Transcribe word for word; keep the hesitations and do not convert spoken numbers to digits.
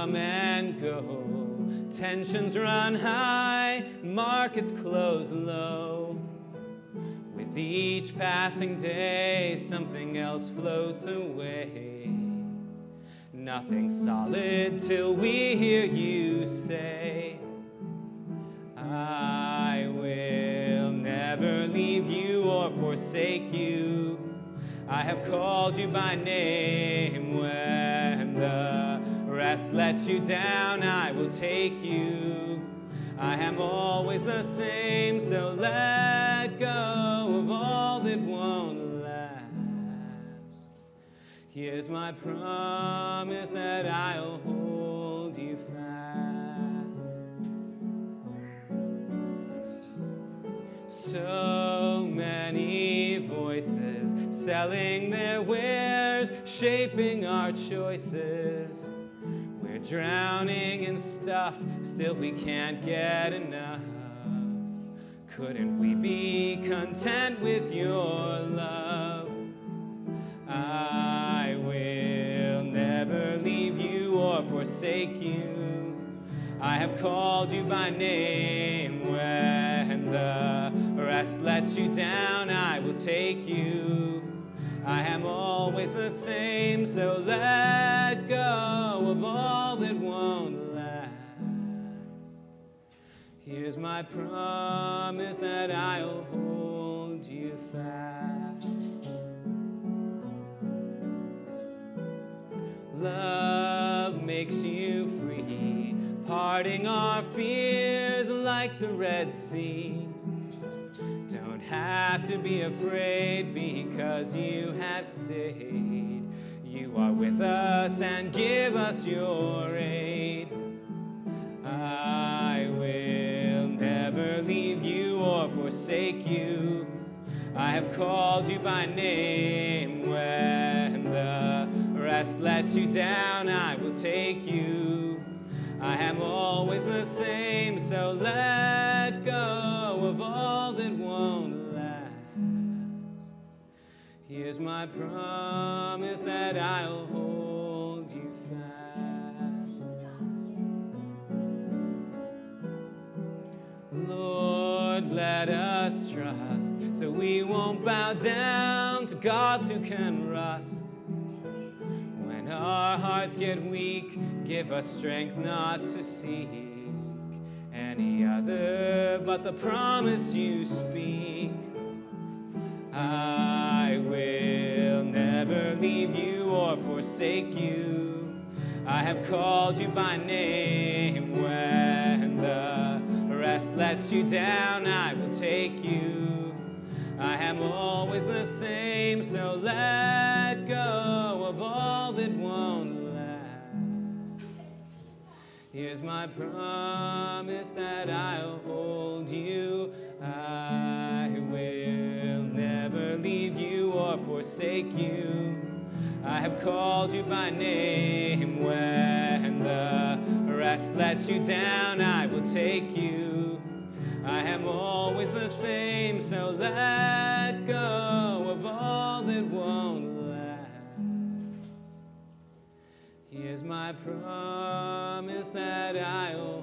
come and go. Tensions run high, markets close low. With each passing day, something else floats away. Nothing solid till we hear you say, I will never leave you or forsake you. I have called you by name. When the rest lets you down, I will take you. I am always the same, so let go of all that won't last. Here's my promise that I'll hold you fast. So many voices selling their wares, shaping our choices. We're drowning in stuff, still we can't get enough. Couldn't we be content with your love? I will never leave you or forsake you. I have called you by name. When the rest lets you down, I will take you. I am always the same, so let go of all that won't last. Here's my promise that I'll hold you fast. Love makes you free, parting our fears like the Red Sea. Don't have to be afraid because you have stayed. You are with us and give us your aid. I will never leave you or forsake you. I have called you by name. When the rest lets you down, I will take you. I am always the same, so let go of all that won't last. Here's my promise that I'll hold you fast. Lord, let us trust, so we won't bow down to gods who can rust. When our hearts get weak, give us strength not to seek any other but the promise you speak. I will never leave you or forsake you. I have called you by name. When the rest lets you down, I will take you. I am always the same, so let go of all that won't last. Here's my promise that I'll hold you. I will never leave you or forsake you. I have called you by name. When the rest lets you down, I will take you. I am always the same, so let go of all that won't last. Here's my promise that I'll